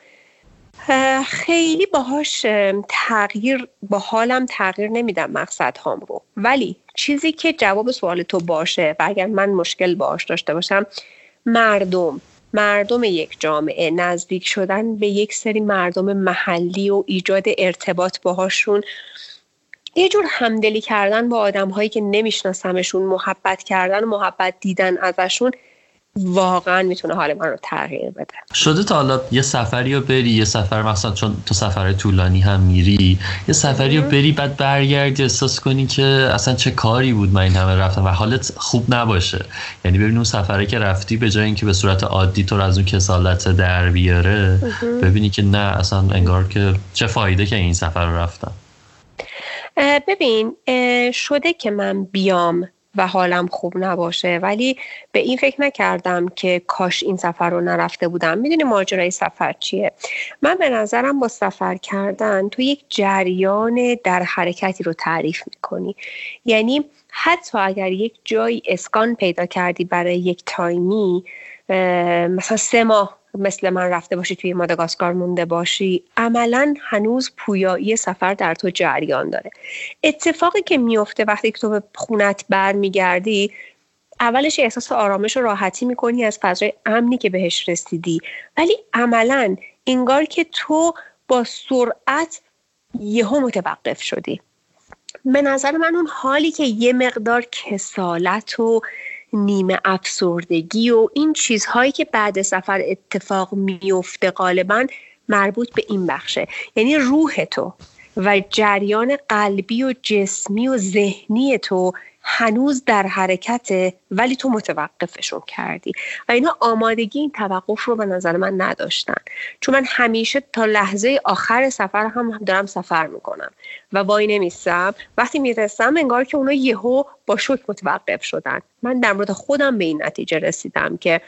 خیلی باهاش تغییر با حالم تغییر نمیدم مقصد هام رو، ولی چیزی که جواب سوال تو باشه و اگر من مشکل باهاش داشته باشم مردم مردم یک جامعه، نزدیک شدن به یک سری مردم محلی و ایجاد ارتباط باهاشون، یه جور همدلی کردن با آدم هایی که نمیشناسمشون، محبت کردن و محبت دیدن ازشون واقعا میتونه حال من رو تغییر بده. شده تا حالا یه سفری رو بری، یه سفر مثلا چون تو سفر طولانی هم میری، یه سفری رو بری بعد برگردی احساس کنی که اصلا چه کاری بود من این همه رفتم و حالت خوب نباشه؟ یعنی ببین اون سفری که رفتی به جای اینکه به صورت عادی تو رو از اون کسالت در بیاره ببینی که نه اصلا انگار که چه فایده که این سفر رو رفتم. ببین شده که من بیام و حالم خوب نباشه ولی به این فکر نکردم که کاش این سفر رو نرفته بودم. میدونی ماجرای سفر چیه؟ من به نظرم با سفر کردن تو یک جریان در حرکتی رو تعریف میکنی. یعنی حتی اگر یک جایی اسکان پیدا کردی برای یک تایمی، مثلا سه ماه مثل من رفته باشی توی ماداگاسکار مونده باشی، عملاً هنوز پویایی سفر در تو جریان داره. اتفاقی که میفته وقتی که تو به خونت برمیگردی، اولش احساس آرامش و راحتی میکنی از فضای امنی که بهش رسیدی، ولی عملاً انگار که تو با سرعت یهو متوقف شدی. به نظر من اون حالی که یه مقدار کسالت و نیمه افسردگی و این چیزهایی که بعد سفر اتفاق میفته غالباً مربوط به این بخشه. یعنی روح تو و جریان قلبی و جسمی و ذهنی تو هنوز در حرکته ولی تو متوقفشون کردی و اینا آمادگی این توقف رو به نظر من نداشتن. چون من همیشه تا لحظه آخر سفر هم دارم سفر میکنم و وای نمیستم. وقتی میرسم انگار که اونا یهو با شوک متوقف شدن. من در مورد خودم به این نتیجه رسیدم که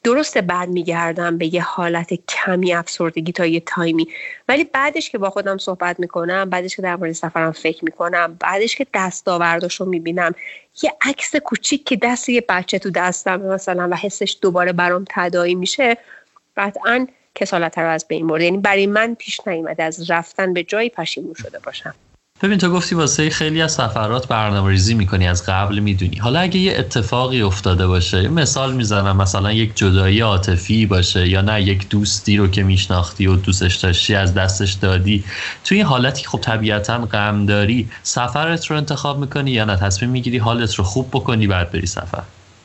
درسته برمیگردم به یه حالت کمی افسردگی تا یه تایمی، ولی بعدش که با خودم صحبت میکنم، بعدش که در مورد سفرم فکر میکنم، بعدش که دستاورداشو میبینم، یه عکس کوچیک که دست یه بچه تو دستم مثلا و حسش دوباره برام تداعی میشه، قطعاً کسالت رو از بین برد. یعنی برای من پیش نیامده از رفتن به جایی پشیمون شده باشم. ببین تو گفتی واسه خیلی از سفرات برنامه‌ریزی میکنی، از قبل میدونی. حالا اگه یه اتفاقی افتاده باشه، یه مثال میزنم، مثلا یک جدایی عاطفی باشه یا نه یک دوستی رو که میشناختی و دوستش داشتی از دستش دادی، تو این حالتی خب طبیعتاً غم داری، سفرت رو انتخاب میکنی یا نه تصمیم میگیری حالت رو خوب بکنی بعد بری سفر؟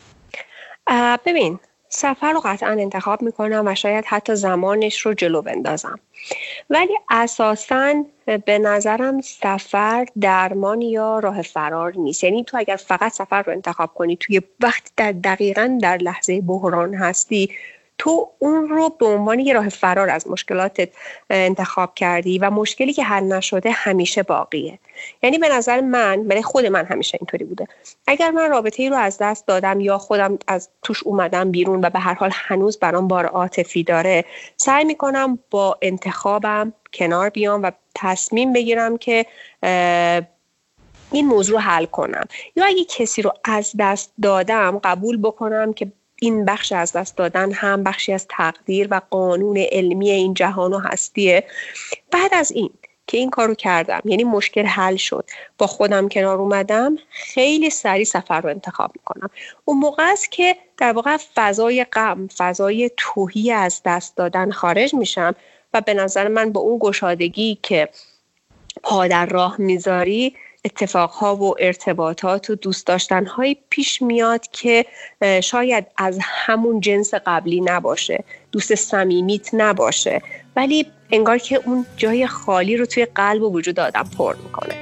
ببین سفر رو قطعا انتخاب میکنم و شاید حتی زمانش رو جلو بندازم، ولی اساساً به نظرم سفر درمان یا راه فرار نیست. یعنی تو اگر فقط سفر رو انتخاب کنی توی وقتی در دقیقاً در لحظه بحران هستی، تو اون رو به عنوان یه راه فرار از مشکلاتت انتخاب کردی و مشکلی که حل نشده همیشه باقیه. یعنی به نظر من، برای خود من همیشه اینطوری بوده، اگر من رابطه‌ای رو از دست دادم یا خودم از توش اومدم بیرون و به هر حال هنوز برام بار عاطفی داره، سعی میکنم با انتخابم کنار بیام و تصمیم بگیرم که این موضوع رو حل کنم. یا اگه کسی رو از دست دادم قبول بکنم که این بخش از دست دادن هم بخشی از تقدیر و قانون علمی این جهان و هستیه. بعد از این که این کارو کردم، یعنی مشکل حل شد، با خودم کنار اومدم، خیلی سریع سفر رو انتخاب میکنم. اون موقع است که در واقع فضای غم، فضای تهی از دست دادن خارج میشم و به نظر من با اون گشادگی که پا در راه میذاری، اتفاقها و ارتباطات و دوست داشتنهایی پیش میاد که شاید از همون جنس قبلی نباشه، دوست صمیمیت نباشه، ولی انگار که اون جای خالی رو توی قلب و وجود آدم پر میکنه.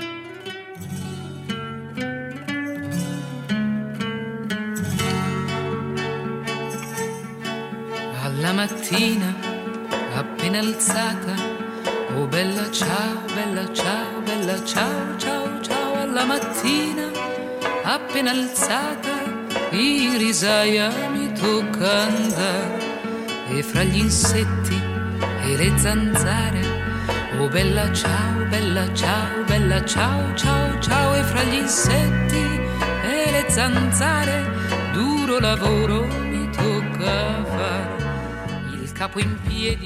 Alla mattina appena alzata, oh bella ciao, bella ciao, bella ciao, ciao, ciao. Alla mattina appena alzata, in risaia mi tocca andare e fra gli insetti e le zanzare, oh bella ciao, bella ciao, bella ciao, ciao, ciao. E fra gli insetti e le zanzare, duro lavoro mi tocca fare, il capo in piedi.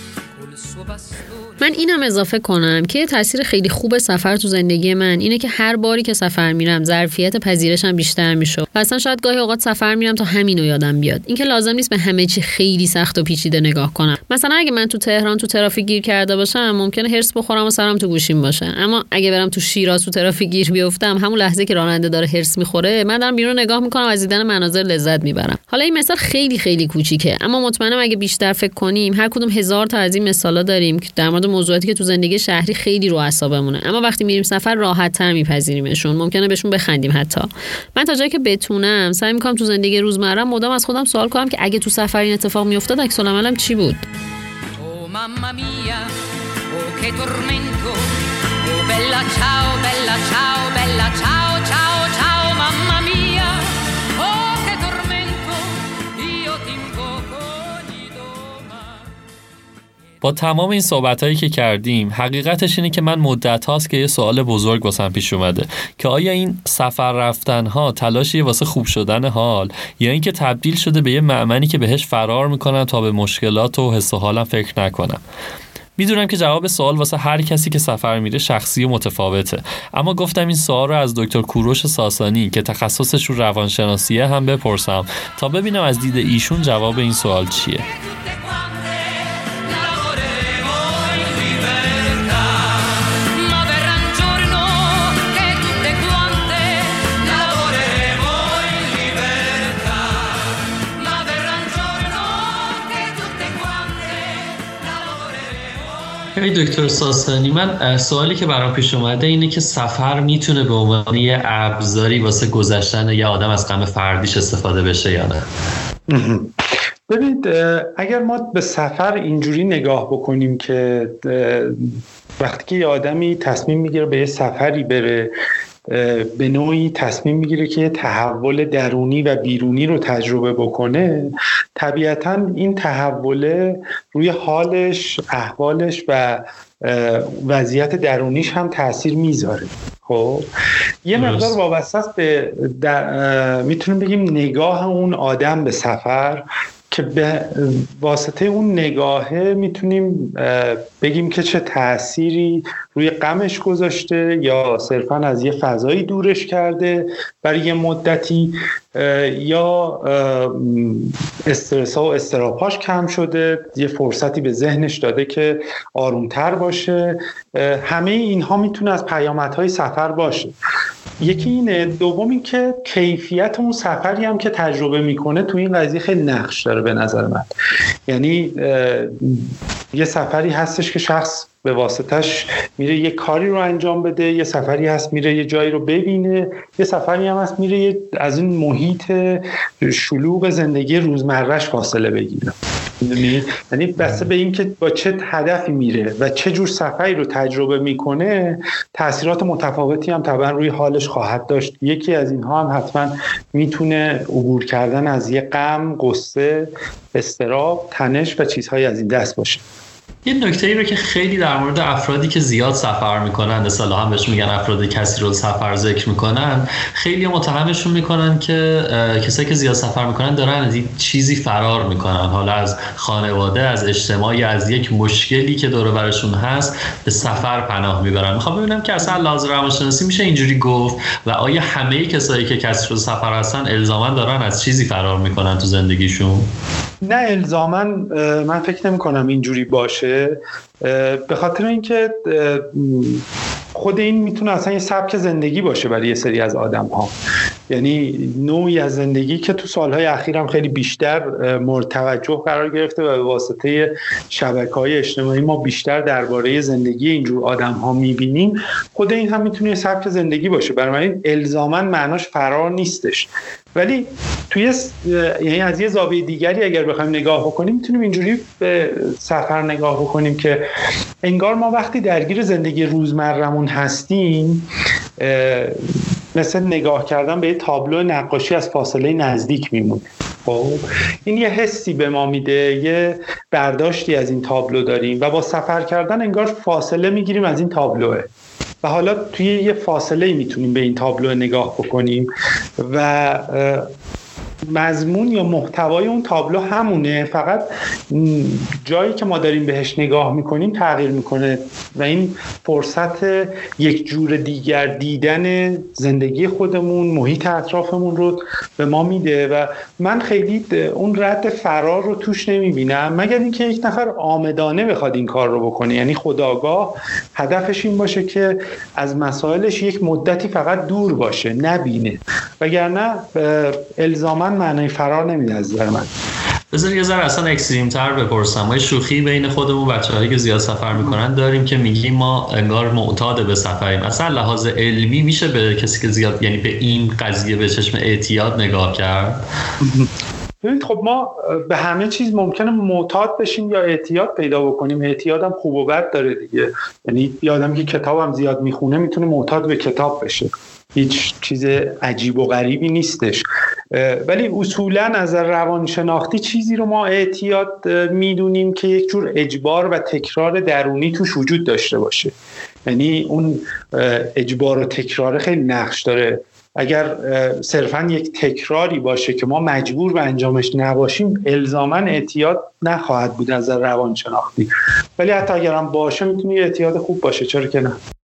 من اینم اضافه کنم که یه تاثیر خیلی خوب سفر تو زندگی من اینه که هر باری که سفر میرم ظرفیت پذیرشم بیشتر میشه. مثلا شاید گاهی اوقات سفر میرم تا همینو یادم بیاد، اینکه لازم نیست به همه چی خیلی سخت و پیچیده نگاه کنم. مثلا اگه من تو تهران تو ترافیک گیر کرده باشم، ممکنه هرس بخورم و سرم تو گوشیم باشه، اما اگه برم تو شیراز تو ترافیک گیر بیفتم، همون لحظه که راننده داره هرس میخوره، من دارم بیرون نگاه میکنم و از دیدن مناظر لذت میبرم. حالا این مثال خیلی خیلی کوچیکه، اما مطمئنم اگه بیشتر فکر کنیم هر کدوم هزار تا از این مثالا داریم که در مورد موضوعاتی که تو زندگی شهری خیلی رو اعصابمونه، اما وقتی میریم سفر راحت‌تر میپذیریمشون، ممکنه بهشون بخندیم. حتی من تا جایی که بتونم سعی میکنم تو زندگی روزمره مدام از خودم سوال کنم که اگه تو سفر این اتفاق میافتاد عکس العملم چی بود. Oh mamma mia, oh che tormento, oh bella ciao, bella ciao, bella ciao, ciao, ciao, mamma mia, oh che tormento, io ti invoco ogni domani. با تمام این صحبتایی که کردیم، حقیقتش اینه که من مدت هاست که یه سوال بزرگ واسم پیش اومده که آیا این سفر رفتن ها تلاشی واسه خوب شدن حال یا اینکه تبدیل شده به یه مأمنی که بهش فرار میکنم تا به مشکلات و حس و حالم فکر نکنم. میدونم که جواب سوال واسه هر کسی که سفر میره شخصی و متفاوته، اما گفتم این سوال رو از دکتر کوروش ساسانی که تخصصش رو روانشناسیه هم بپرسم تا ببینم از دید ایشون جواب این سوال چیه. ای دکتر ساسانی، من سوالی که برام پیش اومده اینه که سفر میتونه به عنوان یه ابزاری واسه گذشتن یه آدم از غم فردیش استفاده بشه یا نه؟ ببینید، اگر ما به سفر اینجوری نگاه بکنیم که وقتی که یه آدمی تصمیم میگیره به یه سفری بره به نوعی تصمیم میگیره که تحول درونی و بیرونی رو تجربه بکنه، طبیعتاً این تحول روی حالش، احوالش و وضعیت درونیش هم تأثیر میذاره. خب یه مقدار وابسته است به میتونیم بگیم نگاه اون آدم به سفر، که به واسطه اون نگاهه میتونیم بگیم که چه تأثیری روی غمش گذاشته یا صرفاً از یه فضایی دورش کرده برای یه مدتی، یا استرس ها و استراب‌هاش کم شده، یه فرصتی به ذهنش داده که آرومتر باشه. همه اینها میتونه از پیامدهای سفر باشه. یکی اینه. دوم این که کیفیت اون سفری هم که تجربه میکنه تو این قضیه خیلی نقش داره به نظر من. یعنی یه سفری هستش که شخص به واسطش میره یه کاری رو انجام بده، یه سفری هست میره یه جایی رو ببینه، یه سفری هم هست میره از این محیط شلوغ زندگی روزمرهش فاصله بگیره. یعنی بسته به این که با چه هدفی میره و چه جور سفری رو تجربه میکنه تأثیرات متفاوتی هم طبعا روی حالش خواهد داشت. یکی از اینها هم حتما میتونه عبور کردن از یه غم، غصه، اضطراب، تنش و چیزهای از این دست باشه. یه نکته ای رو که خیلی در مورد افرادی که زیاد سفر میکنن، اصطلاحاً بهش میگن افراد کسی رو سفر ذکر میکنن، خیلی متهمشون میکنن که کسایی که زیاد سفر میکنن دارن از یک چیزی فرار میکنن، حالا از خانواده، از اجتماعی، از یک مشکلی که دور و برشون هست به سفر پناه میبرن. میخوام ببینم که اصلا لحاظ روانشناسی میشه اینجوری گفت و آیا همه کسایی که کسی رو سفر هستن الزاما دارن از چیزی فرار میکنن تو زندگیشون؟ نه الزاما من فکر نمی کنم اینجوری باشه، به خاطر اینکه خود این میتونه اصلا یه سبک زندگی باشه برای یه سری از آدم ها. یعنی نوعی از زندگی که تو سالهای اخیر هم خیلی بیشتر مورد توجه قرار گرفته و به واسطه شبکه‌های اجتماعی ما بیشتر درباره زندگی اینجور آدم ها میبینیم. خود این هم میتونه یه سبک زندگی باشه، بنابراین الزاما معناش فرار نیستش. ولی توی یعنی از یه زاویه دیگری اگر بخوایم نگاه بکنیم میتونیم اینجوری به سفر نگاه بکنیم که انگار ما وقتی درگیر زندگی روزمرمون هستیم مثل نگاه کردن به یه تابلو نقاشی از فاصله نزدیک میمونه. خب این یه حسی به ما میده، یه برداشتی از این تابلو داریم و با سفر کردن انگار فاصله میگیریم از این تابلوه و حالا توی یه فاصله میتونیم به این تابلو نگاه بکنیم و مضمون یا محتوای اون تابلو همونه، فقط جایی که ما داریم بهش نگاه میکنیم تغییر میکنه و این فرصت یک جور دیگر دیدن زندگی خودمون، محیط اطرافمون رو به ما میده و من خیلی اون رد فرار رو توش نمیبینم، مگر اینکه یک نفر عامدانه بخواد این کار رو بکنه، یعنی خودآگاه هدفش این باشه که از مسائلش یک مدتی فقط دور باشه، نبینه، وگرنه الزاما معنی فرار نمیده از نظر من. بذار یه ذره اصلا اکستریم تر بپرسم. ما شوخی بین خودمون بچه‌هایی که زیاد سفر میکنن داریم که میگیم ما انگار معتاد به سفریم. اصلا لحاظ علمی میشه به کسی که زیاد یعنی به این قضیه به چشم اعتیاد نگاه کرد؟ ببینید خب ما به همه چیز ممکنه معتاد بشیم یا اعتیاد پیدا بکنیم. اعتیاد هم خوب و بد داره دیگه، یعنی یه آدمی که کتاب هم زیاد میخونه میتونه معتاد به کتاب بشه، هیچ چیز عجیب و غریبی نیستش. ولی اصولاً از روانشناختی چیزی رو ما اعتیاد میدونیم که یک جور اجبار و تکرار درونی توش وجود داشته باشه. یعنی اون اجبار و تکرار خیلی نقش داره. اگر صرفاً یک تکراری باشه که ما مجبور به انجامش نباشیم الزاماً اعتیاد نخواهد بود از روانشناختی، ولی حتی اگر هم باشه میتونه اعتیاد خوب باشه، چرا که نه.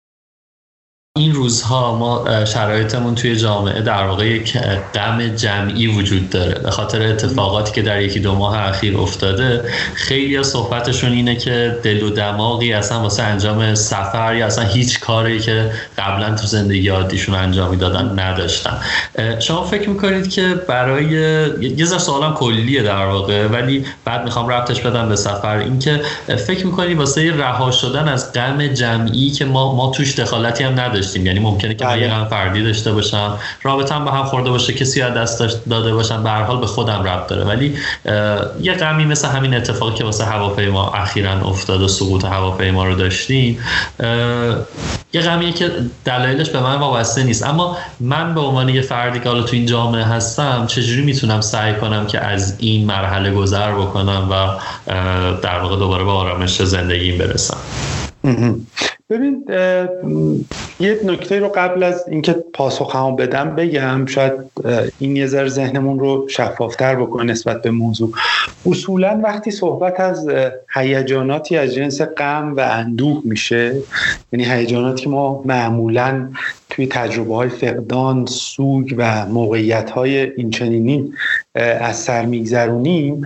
این روزها ما شرایطمون توی جامعه در واقع یک غم جمعی وجود داره به خاطر اتفاقاتی که در یکی دو ماه اخیر افتاده. خیلی از صحبتشون اینه که دل و دماغی اصلا واسه انجام سفر یا اصلا هیچ کاری که قبلا تو زندگی عادیشون انجام میدادن نداشتن. شما فکر میکنید که برای یه ذره سوالم کلیه در واقع ولی بعد میخوام ربطش بدم به سفر، این که فکر میکنید واسه رها شدن از غم جمعی که ما ما توش دخالتی هم نداشتیم نداشتیم. یعنی ممکنه که من یه غم فردی داشته باشم، رابطه‌ام به هم خورده باشه، کسی از دست داده باشم، به هر حال به خودم ربط داره. ولی یه غمی مثل همین اتفاقی که واسه هواپیما اخیراً افتاد و سقوط هواپیما رو داشتیم، یه غمیه که دلایلش به من وابسته نیست. اما من به عنوان یه فردی که حالا تو این جامعه هستم چجوری میتونم سعی کنم که از این مرحله گذر بکنم و در واقع دوباره به آرامش زندگیم برسم؟ ببین یه نکته رو قبل از اینکه پاسخ هم بدم بگم، شاید این یه ذره ذهنمون رو شفافتر بکنه نسبت به موضوع. اصولا وقتی صحبت از هیجاناتی از جنس غم و اندوه میشه، یعنی هیجاناتی که ما معمولاً توی تجربه های فقدان، سوگ و موقعیت های اینچنینی از سر میگذرونیم،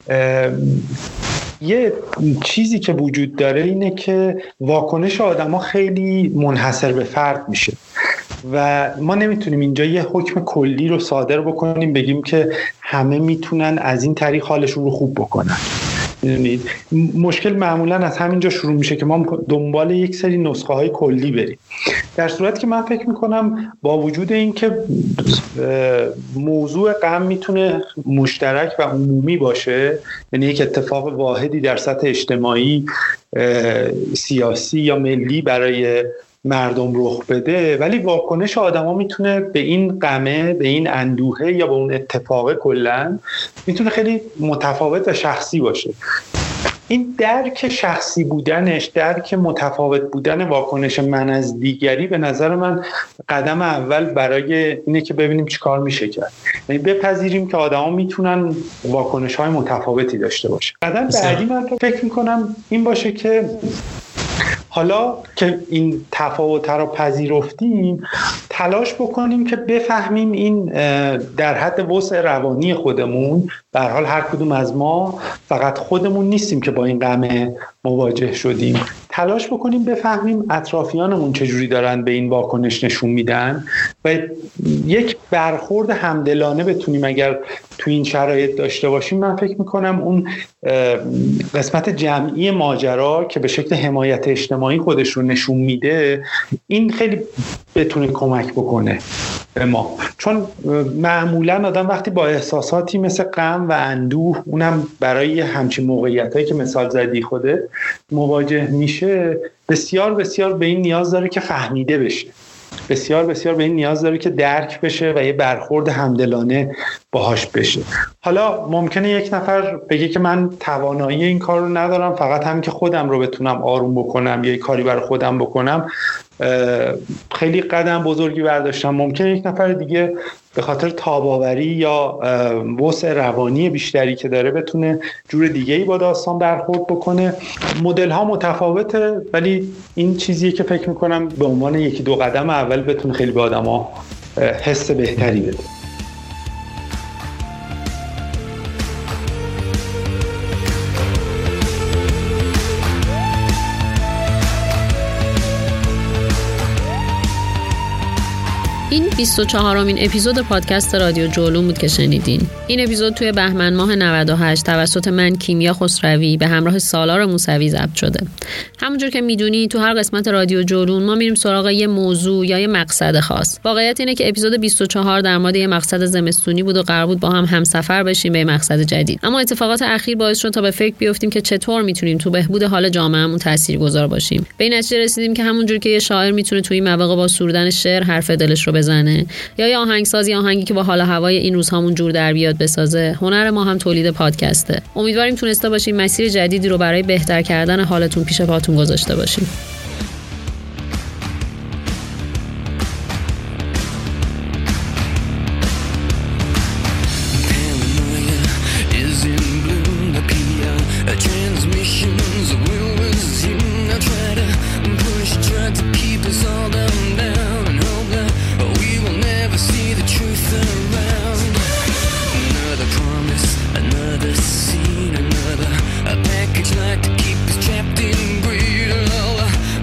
یه چیزی که وجود داره اینه که واکنش آدم ها خیلی منحصر به فرد میشه و ما نمیتونیم اینجا یه حکم کلی رو صادر بکنیم بگیم که همه میتونن از این طریق حالشون رو خوب بکنن. میدونید مشکل معمولا از همینجا شروع میشه که ما دنبال یک سری نسخه های کلی بریم، در صورتی که من فکر میکنم با وجود این که موضوع غم میتونه مشترک و عمومی باشه، یعنی یک اتفاق واحدی در سطح اجتماعی، سیاسی یا ملی برای مردم رخ بده، ولی واکنش آدما میتونه به این غمه، به این اندوهه یا به اون اتفاق کلا میتونه خیلی متفاوت و شخصی باشه. این درک شخصی بودنش، درک متفاوت بودن واکنش من از دیگری به نظر من قدم اول برای اینه که ببینیم چی کار میشه کرد. یعنی بپذیریم که آدما میتونن واکنش‌های متفاوتی داشته باشه. قدم بعدی من فکر میکنم این باشه که حالا که این تفاوت رو پذیرفتیم، تلاش بکنیم که بفهمیم این در حد وسع روانی خودمون، به هر حال هر کدوم از ما فقط خودمون نیستیم که با این غم مواجه شدیم، تلاش بکنیم بفهمیم اطرافیانمون چجوری دارن به این واکنش نشون میدن و یک برخورد همدلانه بتونیم اگر تو این شرایط داشته باشیم. من فکر میکنم اون قسمت جمعی ماجرا که به شکل حمایت اجتماعی خودش رو نشون میده، این خیلی بتونه کمک بکنه به ما، چون معمولا آدم وقتی با احساساتی مثل غم و اندوه، اونم برای همچین موقعیتایی که مثال زدی خوده مواجه میشه، بسیار بسیار به این نیاز داره که فهمیده بشه، بسیار بسیار به این نیاز داره که درک بشه و یه برخورد همدلانه باهاش بشه. حالا ممکنه یک نفر بگه که من توانایی این کار رو ندارم، فقط هم که خودم رو بتونم آروم بکنم یا یک کاری برای خودم بکنم خیلی قدم بزرگی برداشتم. ممکنه یک نفر دیگه به خاطر تاباوری یا وسع روانی بیشتری که داره بتونه جور دیگه‌ای با داستان برخورد بکنه. مدل ها متفاوته، ولی این چیزیه که فکر میکنم به عنوان یکی دو قدم اول بتونه خیلی به آدم‌ها حس بهتری بده. این بیست و چهارمین اپیزود پادکست رادیو جولون بود که شنیدین. این اپیزود توی بهمن ماه نود و هشت توسط من کیمیا خسروی به همراه سالار موسوی ضبط شده. همونجور که میدونی تو هر قسمت رادیو جولون ما میریم سراغ یه موضوع یا یه مقصد خاص. واقعیت اینه که اپیزود بیست و چهار در مورد یه مقصد زمستونی بود و قرار بود با هم همسفر بشیم به مقصد جدید. اما اتفاقات اخیر باعث شد تا به فکر بیافتیم که چطور میتونیم تو بهبود حال جامعهمون تاثیرگذار باشیم. به این نتیجه رسیدیم که همونجور که یه شاعر میتونه توی این مواقع با سرودن شعر حرف دلش رو بزنه، یا یه آهنگساز یا آهنگی که با حال هوای این روزهامون جور در بیاد بسازه، هنر ما هم تولید پادکسته. امیدواریم تونسته باشیم مسیر جدیدی رو برای بهتر کردن حالتون پیش پاتون گذاشته باشیم. Like to keep us trapped in greed. Oh,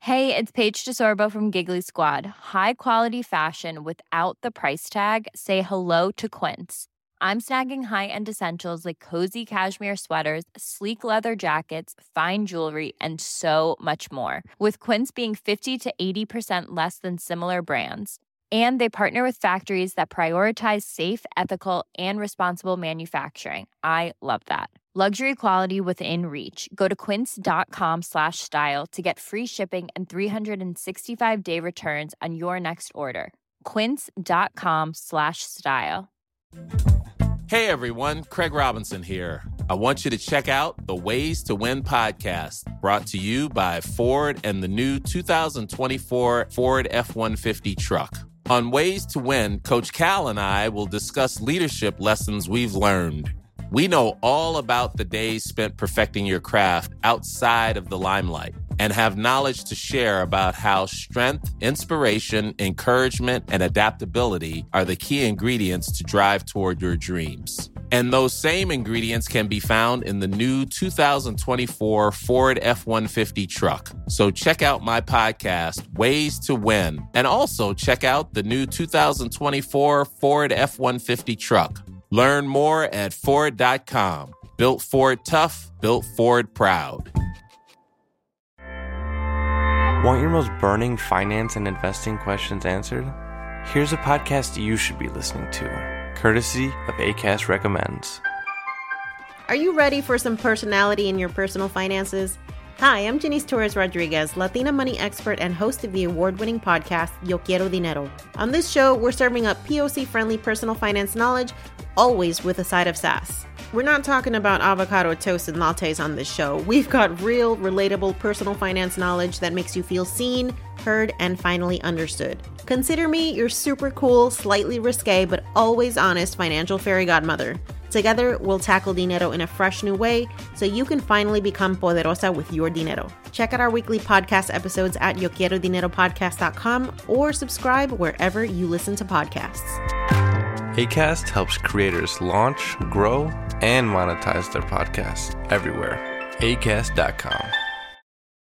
Hey, it's Paige DeSorbo from Giggly Squad. High quality fashion without the price tag. Say hello to Quince. I'm snagging high-end essentials like cozy cashmere sweaters, sleek leather jackets, fine jewelry, and so much more. With Quince being fifty to eighty percent less than similar brands. And they partner with factories that prioritize safe, ethical, and responsible manufacturing. I love that. Luxury quality within reach. Go to quince.com slash style to get free shipping and three sixty-five day returns on your next order. Quince.com slash style. Hey everyone, Craig Robinson here. I want you to check out the Ways to Win podcast, brought to you by Ford and the new two thousand twenty-four Ford F one fifty truck. On Ways to Win, Coach Cal and I will discuss leadership lessons we've learned. We know all about the days spent perfecting your craft outside of the limelight and have knowledge to share about how strength, inspiration, encouragement, and adaptability are the key ingredients to drive toward your dreams. And those same ingredients can be found in the new two thousand twenty-four Ford F one fifty truck. So check out my podcast, Ways to Win, and also check out the new two thousand twenty-four Ford F one fifty truck. Learn more at Ford dot com. Built Ford tough, built Ford proud. Want your most burning finance and investing questions answered? Here's a podcast you should be listening to, courtesy of Acast Recommends. Are you ready for some personality in your personal finances? Hi, I'm Janice Torres Rodriguez, Latina money expert and host of the award-winning podcast, Yo Quiero Dinero. On this show, we're serving up P O C-friendly personal finance knowledge, always with a side of sass. We're not talking about avocado toast and lattes on this show. We've got real, relatable personal finance knowledge that makes you feel seen, heard, and finally understood. Consider me your super cool, slightly risque, but always honest financial fairy godmother. Together, we'll tackle dinero in a fresh new way so you can finally become poderosa with your dinero. Check out our weekly podcast episodes at yo quiero dinero podcast dot com or subscribe wherever you listen to podcasts. Acast helps creators launch, grow, and monetize their podcasts everywhere. acast dot com.